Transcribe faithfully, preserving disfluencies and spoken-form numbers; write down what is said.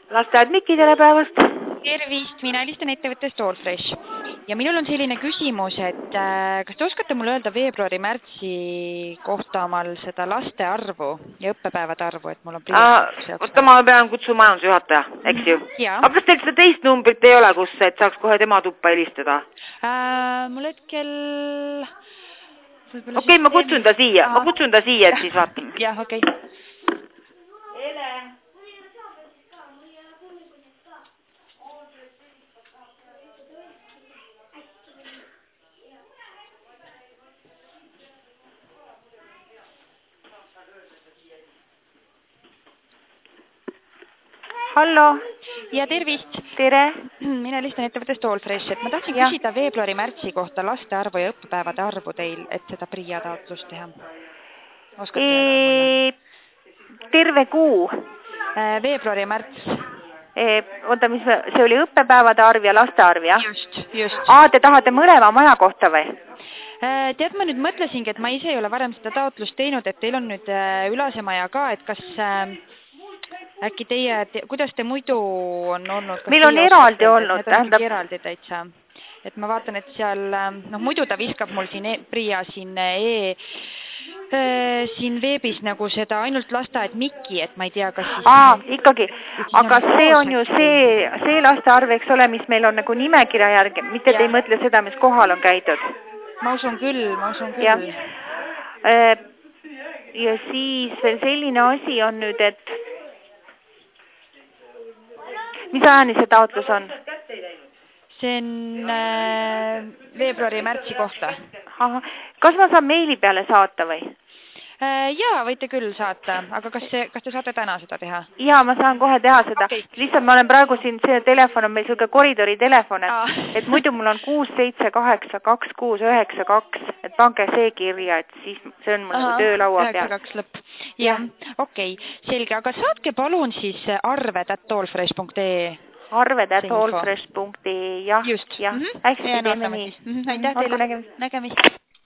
Lasteaed Miki, tere päevast! Tervist, mina helistan ettevõttest Allfresh. Ja minul on selline küsimus, et äh, kas te oskate mulle öelda veebruari-märtsi kohta omal seda laste arvu ja õppepäevade arvu, et mul on priis? Oota, ma pean kutsuma majandusjuhataja, eks ju? Ja. Aga kas teil seda teist numbrit ei ole, kus et saaks kohe tema tuppa helistada? Äh, mul hetkel... Okei, okay, ma kutsun ta siia, ma kutsun ta siia, et siis vaatame. Jah, okei. Okay. Ele! Hallo. Ja tervist. Tere. Mina helistan ettevõttest Allfresh, et ma tahtsin ja. küsida veebruari-märtsi kohta laste arvu ja õppepäevade arvu teil, et seda PRIA taotlust teha. Oskate e... Terve kuu. Veebruari ja märts. E... Oota, mis me... see oli õppepäevade arv ja laste arv, jah? Just, just. Aa, te tahate mõlema maja kohta või? Tead, ma nüüd mõtlesingi, et ma ise ei ole varem seda taotlust teinud, et teil on nüüd Ülase maja ka, et kas... Äkki teie, te, kuidas te muidu on olnud? Meil on eraldi olnud. Tähendab... eraldi täitsa. Et ma vaatan, et seal, noh muidu ta viskab mul siin e, PRIA siin, e, e, siin veebis nagu seda ainult lasteaed Miki, et ma ei tea, kas siis... Aa, ikkagi. Aga see on ju see, see lastearv, eks ole, mis meil on nagu nimekirja järgi, mitte ja. Te ei mõtle seda, mis kohal on käidud. Ma usun küll, ma usun küll. Ja, ja siis veel selline asi on nüüd, et mis ajani see taotlus on? See on äh, veebruari ja märtsi kohta. Aha. Kas ma saan meili peale saata või? Äh, jaa, võite küll saata, aga kas, see, kas te saate täna seda teha? Jaa, ma saan kohe teha seda. Okay. Lihtsalt ma olen praegu siin, see telefon on meil selline koridori telefon, et, ah. et muidu mul on kuus, seitse, kaheksa, kaks, kuus, üheksa, kaks, et pange see kirja, et siis see on mul Aha, töölaua peal. üheksa, kaks lõpp. Jah, okei, okay. Selge, aga saatke palun siis arved at allfresh punkt ee. Arved at allfresh punkt ee, jah. Just. jah. Mm -hmm. Hästi teeme nii. Mm -hmm. Aitäh teile. Nägemist. Nägemist.